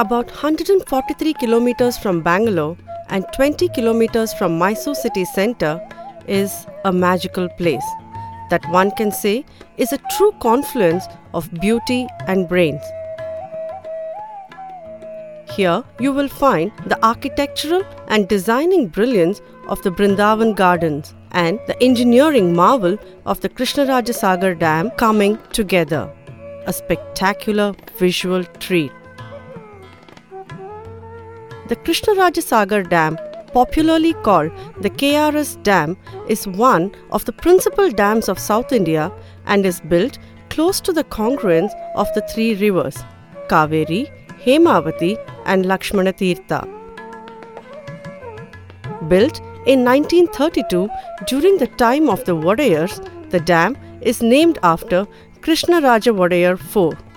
About 143 kilometers from Bangalore and 20 kilometers from Mysore city centre is a magical place that one can say is a true confluence of beauty and brains. Here you will find the architectural and designing brilliance of the Brindavan Gardens and the engineering marvel of the Krishnarajasagar Dam coming together. A spectacular visual treat. The Krishnarajasagar Dam, popularly called the KRS Dam, is one of the principal dams of South India and is built close to the confluence of the three rivers, Kaveri, Hemavati and Lakshmana Tirtha. Built in 1932 during the time of the Vodayars, the dam is named after Krishnaraja Vodayar IV.